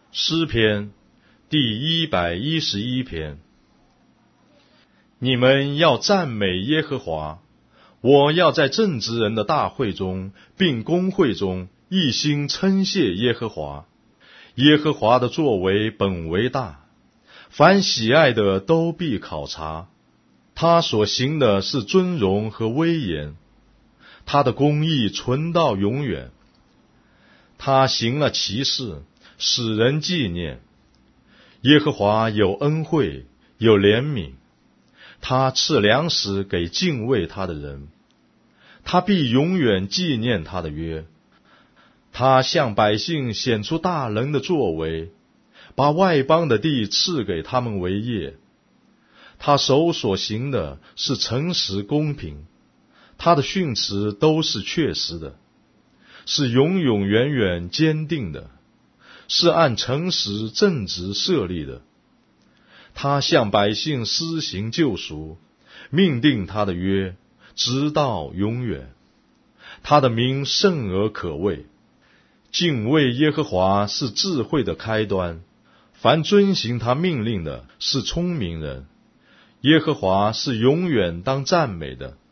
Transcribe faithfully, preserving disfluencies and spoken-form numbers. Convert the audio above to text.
诗篇第一百一十一篇。你们要赞美耶和华，我要在正直人的大会中并公会中一心称谢耶和华。耶和华的作为本为大，凡喜爱的都必考察。他所行的是尊荣和威严，他的公义存到永远。他行了奇事，使人纪念。耶和华有恩惠，有怜悯，他赐粮食给敬畏他的人，他必永远纪念他的约。他向百姓显出大能的作为，把外邦的地赐给他们为业。他手所行的是诚实公平，他的训词都是确实的，是永永远远坚定的，是按诚实正直设立的。他向百姓施行救赎，命定他的约，直到永远。他的名甚而可畏。敬畏耶和华是智慧的开端，凡遵行他命令的是聪明人。耶和华是永远当赞美的。